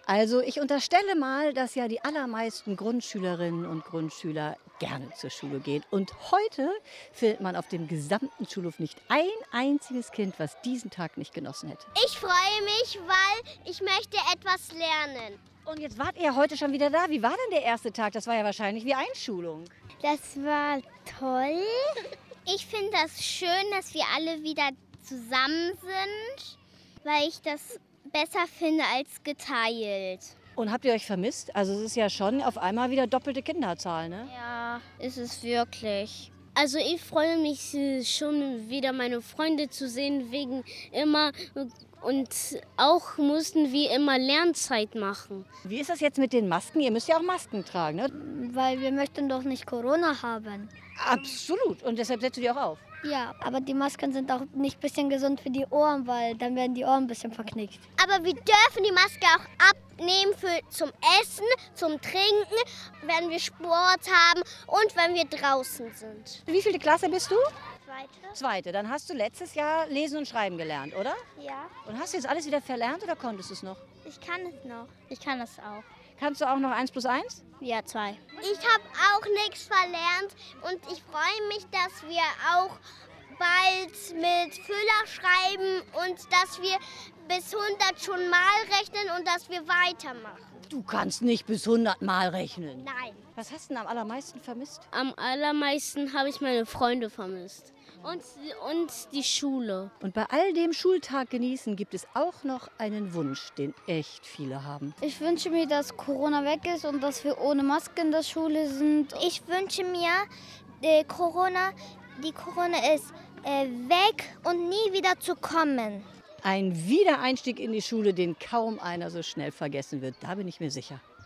Also ich unterstelle mal, dass ja die allermeisten Grundschülerinnen und Grundschüler gerne zur Schule gehen. Und heute findet man auf dem gesamten Schulhof nicht ein einziges Kind, was diesen Tag nicht genossen hätte. Ich freue mich, weil ich möchte etwas lernen. Und jetzt wart ihr heute schon wieder da. Wie war denn der erste Tag? Das war ja wahrscheinlich wie Einschulung. Das war toll. Ich finde das schön, dass wir alle wieder zusammen sind, weil ich das besser finde als geteilt. Und habt ihr euch vermisst? Also es ist ja schon auf einmal wieder doppelte Kinderzahl, ne? Ja, ist es wirklich. Also ich freue mich schon wieder meine Freunde zu sehen, wegen immer und auch mussten wir immer Lernzeit machen. Wie ist das jetzt mit den Masken? Ihr müsst ja auch Masken tragen, ne? Weil wir möchten doch nicht Corona haben. Absolut. Und deshalb setzt du die auch auf. Ja, aber die Masken sind auch nicht ein bisschen gesund für die Ohren, weil dann werden die Ohren ein bisschen verknickt. Aber wir dürfen die Maske auch abnehmen zum Essen, zum Trinken, wenn wir Sport haben und wenn wir draußen sind. Wie viele Klasse bist du? Zweite? Zweite. Dann hast du letztes Jahr Lesen und Schreiben gelernt, oder? Ja, Und hast du jetzt alles wieder verlernt oder konntest du es noch? ich kann es noch. Ich kann es auch. Kannst du auch noch 1 plus 1? Ja, 2. Ich habe auch nichts verlernt und ich freue mich, dass wir auch bald mit Füller schreiben und dass wir bis 100 schon mal rechnen und dass wir weitermachen. Du kannst nicht bis 100 Mal rechnen. Nein. Was hast du denn am allermeisten vermisst? Am allermeisten habe ich meine Freunde vermisst und die Schule. Und bei all dem Schultag genießen gibt es auch noch einen Wunsch, den echt viele haben. Ich wünsche mir, dass Corona weg ist und dass wir ohne Maske in der Schule sind. Ich wünsche mir, die Corona ist weg und nie wieder zu kommen. Ein Wiedereinstieg in die Schule, den kaum einer so schnell vergessen wird. Da bin ich mir sicher.